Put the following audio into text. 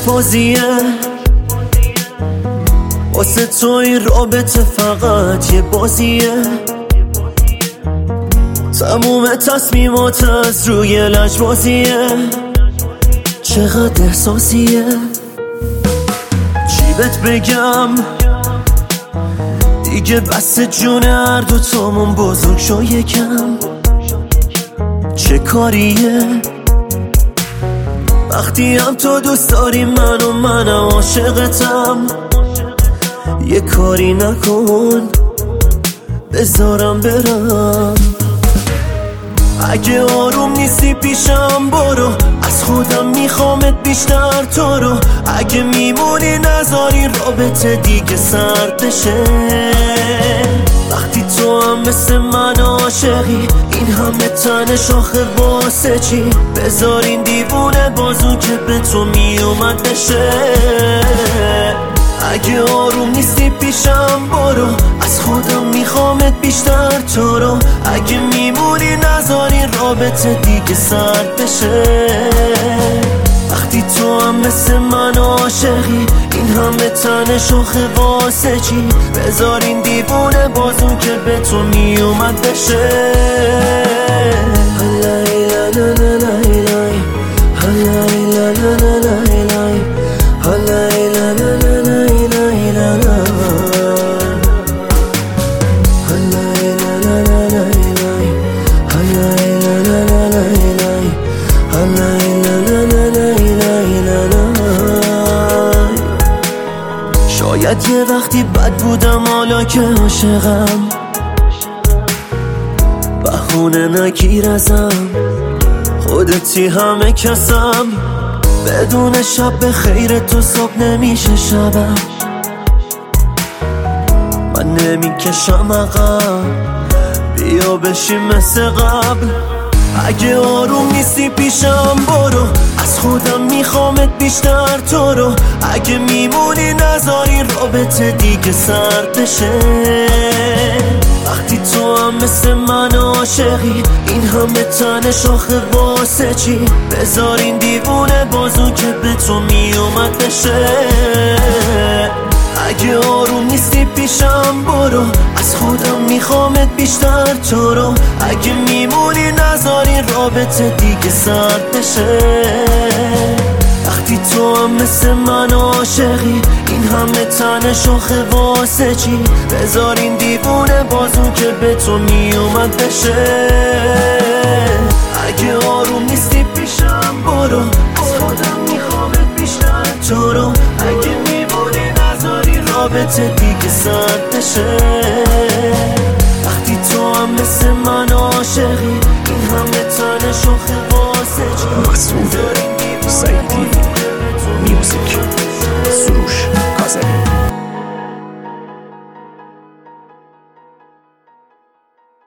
بازیه، واسه تو این رابطه فقط یه بازیه. تموم تصمیمات از روی لجبازیه، چقدر احساسیه. چی بهت بگم دیگه بس جون هر دو تامون بزرگ شو یکم. چه کاریه وقتی هم تو دوست داری منم عاشقتم. یه کاری نکن بذارم برم. اگه آروم نیستی پیشم برو، از خودم میخوامت بیشتر تو رو. اگه میمونی نذاری رابطه دیگه سرد بشه. وقتی تو هم مثل من عاشقی، این همه تن شاخه واسه چی؟ بذار این دیوونه بازو که به تو میومد بشه. اگه آروم نیستی پیشم برو، از خودم میخوامت بیشتر تو رو. اگه میمونی نذاری رابطه دیگه سرد بشه. وقتی تو هم مثل من عاشقی، این همه تن شاخه واسه چی؟ بذار این دیوونه بازو که به تو میومد بشه. شاید یه وقتی بد بودم، حالا که عاشقم بهونه نگیر ازم. خودتی همه کسم، بدون شب به خیر تو صبح نمیشه شبم. من نمیکشم عقب، بیا بشیم مثل قبل. اگه آروم نیستی پیشم برو، از خودم میخوامت بیشتر تو رو. اگه میمونی نذاری رابطه دیگه سرد بشه. وقتی تو هم مثل من عاشقی، این همه تن شاخه واسه چی؟ بذار این دیوونه بازو که به تو میومد بشه. اگه آروم نیستی پیشم برو، از خودم میخوامت بیشتر تو رو. اگه میمونی نذاری رابطه دیگه سرد بشه. وقتی تو هم مثل من عاشقی، این همه تن شاخه واسه چی؟ بذار این دیوونه بازو که به تو میومد بشه. اگه آروم نیستی پیشم برو، از خودم میخوامت بیشتر تو رو. اگه میمونی نذاری رابطه دیگه سرد بشه.